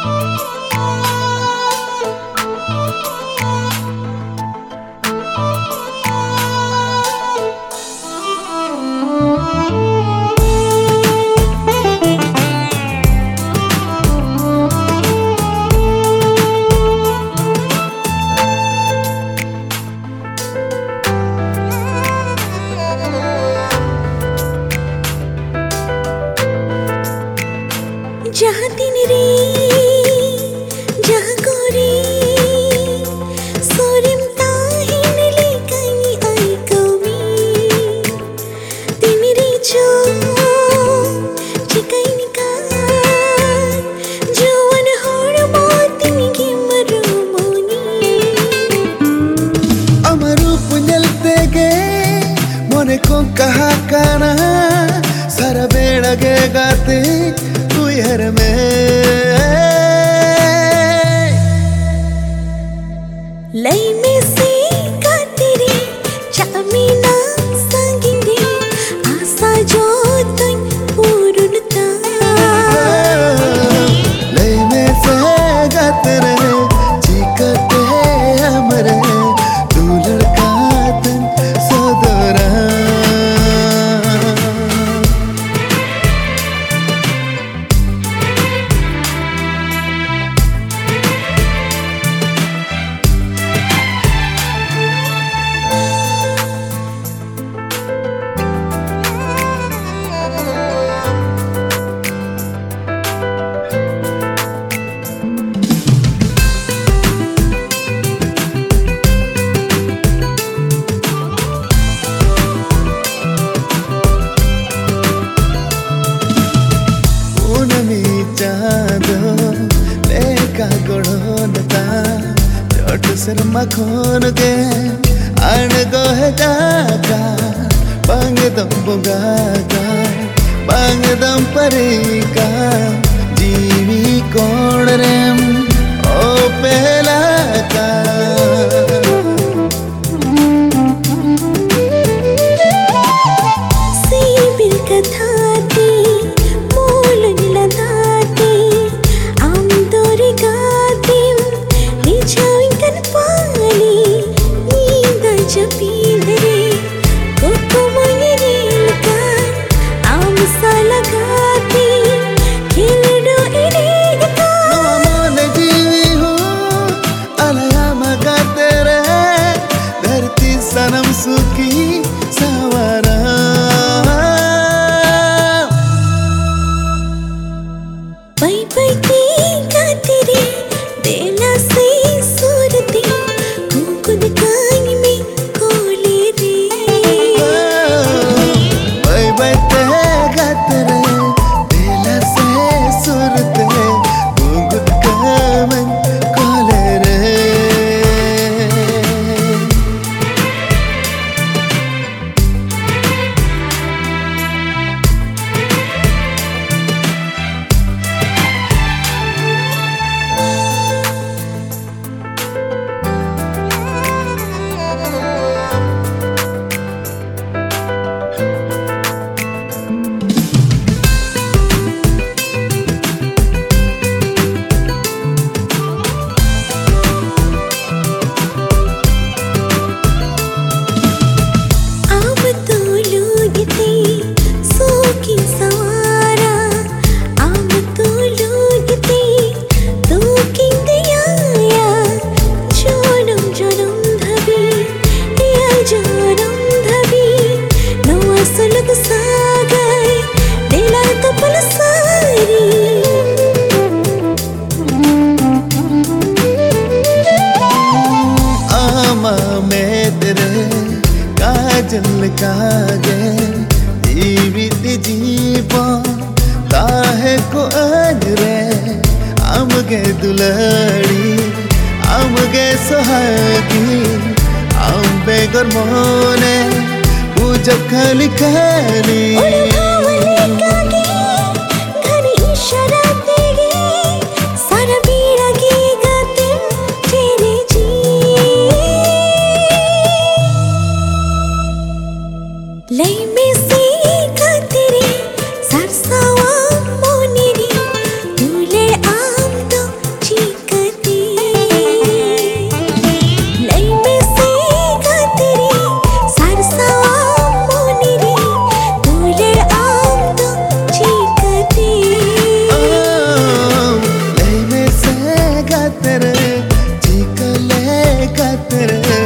जहाँ दिन रे जहाँ गोरी सोरिम ताहिन ले कहीं आई कवी दिन रे जो चिकई निकाल जोवन होड़ मोती मिगी मरो मोनी अमरू पुंजल तेगे मोने को कहा काना सारा बेड़ा गे गाते हर में लई में से कातेरे चामीना संगिंदे आशा जो तुम पूर्णता लई में से कातेरे चिकते हमरे तू लड़का तन सदरा शर्मा खोन के आन गो है जागा बांग दम बुगागा बांग दम परेगा जीवी कौन रेम ओ पहला का सीबिल कथाती मूल निलदाती आम दोरी गाती निजाविंकन पाली नींद जपींदरे कोको मंगरे लकार आम सा लगाती खिलडो इनेगता नमन जीवी हूँ अलया मगा तेरे धरती सनम सुखी सवारा पई पई की गाती रे देला से सूरती कुकुद कांग में कोले रे बाय बाय ते गातरे दिला से सुरते गुगुत कामन कोले रे काजल कागे जीवित जीवा ताहे को अजरे आमगे दुलड़ी आमगे सुहागी आम्बे गुरमोने पूजब खाली खाली लई में से कातेरे सरसावा मोनेरी दूले आम तो तेरे